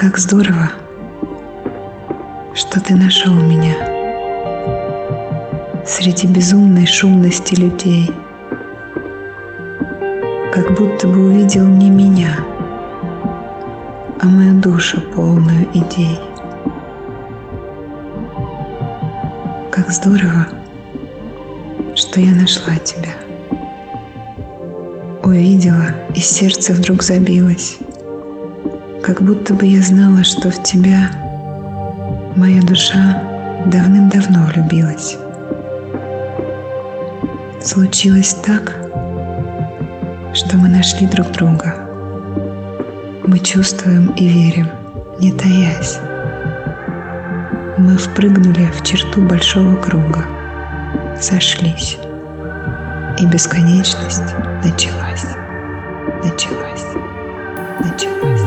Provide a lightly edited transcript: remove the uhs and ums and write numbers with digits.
Как здорово, что ты нашел меня среди безумной шумности людей, как будто бы увидел не меня, а мою душу, полную идей. Как здорово, что я нашла тебя. Увидела, и сердце вдруг забилось, как будто бы я знала, что в тебя моя душа давным-давно влюбилась. Случилось так, что мы нашли друг друга. Мы чувствуем и верим, не таясь. Мы впрыгнули в черту большого круга, сошлись, и бесконечность началась.